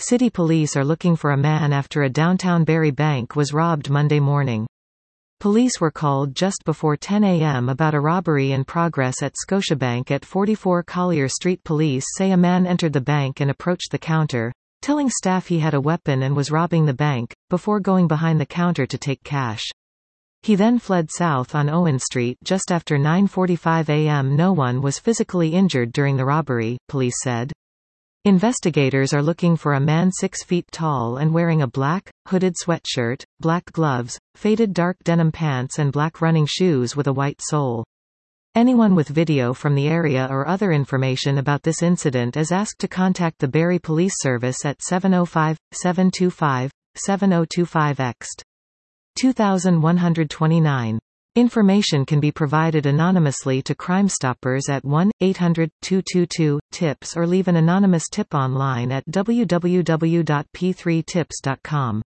City police are looking for a man after a downtown Barrie bank was robbed Monday morning. Police were called just before 10 a.m. about a robbery in progress at Scotiabank at 44 Collier Street. Police say a man entered the bank and approached the counter, telling staff he had a weapon and was robbing the bank, before going behind the counter to take cash. He then fled south on Owen Street just after 9:45 a.m. No one was physically injured during the robbery, police said. Investigators are looking for a man 6 feet tall and wearing a black, hooded sweatshirt, black gloves, faded dark denim pants and black running shoes with a white sole. Anyone with video from the area or other information about this incident is asked to contact the Barrie Police Service at 705-725-7025 ext. 2129. Information can be provided anonymously to Crime Stoppers at 1-800-222-TIPS or leave an anonymous tip online at www.p3tips.com.